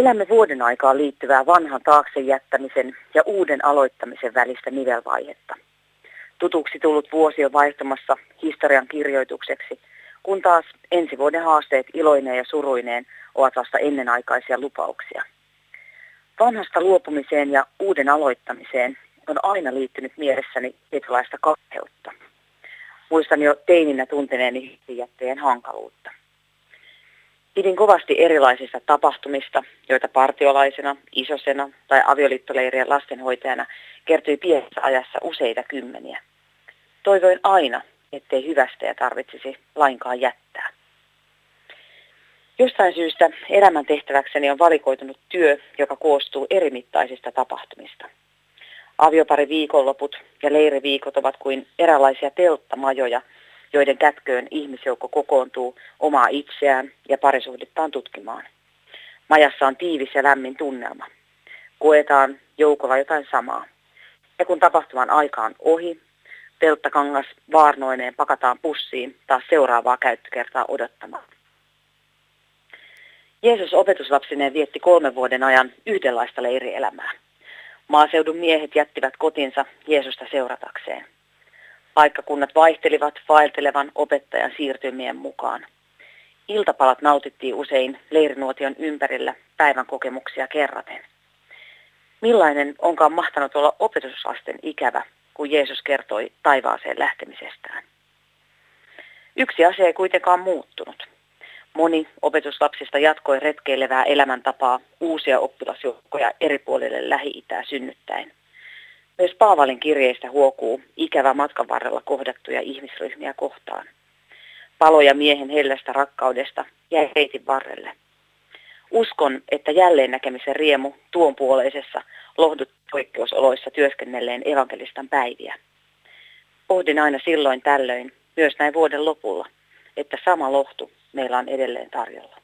Elämme vuoden aikaan liittyvää vanhan taakse jättämisen ja uuden aloittamisen välistä nivelvaihetta. Tutuksi tullut vuosi on vaihtumassa historian kirjoitukseksi, kun taas ensi vuoden haasteet iloineen ja suruineen ovat vasta ennenaikaisia lupauksia. Vanhasta luopumiseen ja uuden aloittamiseen on aina liittynyt mielessäni tietynlaista kauheutta. Muistan jo teininä tunteneeni jätteen hankaluutta. Pidin kovasti erilaisista tapahtumista, joita partiolaisena, isosena tai avioliittoleirien lastenhoitajana kertyi pienessä ajassa useita kymmeniä. Toivoin aina, ettei hyvästejä tarvitsisi lainkaan jättää. Jostain syystä elämän tehtäväkseni on valikoitunut työ, joka koostuu erimittaisista tapahtumista. Aviopari viikonloput ja leiriviikot ovat kuin eräänlaisia telttamajoja, joiden kätköön ihmisjoukko kokoontuu omaa itseään ja parisuhdettaan tutkimaan. Majassa on tiivis ja lämmin tunnelma. Koetaan joukolla jotain samaa. Ja kun tapahtuman aika on ohi, telttakangas vaarnoineen pakataan pussiin taas seuraavaa käyttökertaa odottamaan. Jeesus opetuslapsineen vietti 3 vuoden ajan yhdenlaista leirielämää. Maaseudun miehet jättivät kotinsa Jeesusta seuratakseen. Paikkakunnat vaihtelivat vaeltelevan opettajan siirtymien mukaan. Iltapalat nautittiin usein leirinuotion ympärillä päivän kokemuksia kerraten. Millainen onkaan mahtanut olla opetuslasten ikävä, kun Jeesus kertoi taivaaseen lähtemisestään? Yksi asia ei kuitenkaan muuttunut. Moni opetuslapsista jatkoi retkeilevää elämäntapaa uusia oppilasjoukkoja eri puolille Lähi-Itää synnyttäen. Myös Paavalin kirjeistä huokuu ikävä matkan varrella kohdattuja ihmisryhmiä kohtaan. Paloja miehen hellästä rakkaudesta jäi reitin varrelle. Uskon, että jälleen näkemisen riemu tuon puoleisessa lohdut poikkeusoloissa työskennelleen evankelistan päiviä. Pohdin aina silloin tällöin, myös näin vuoden lopulla, että sama lohtu meillä on edelleen tarjolla.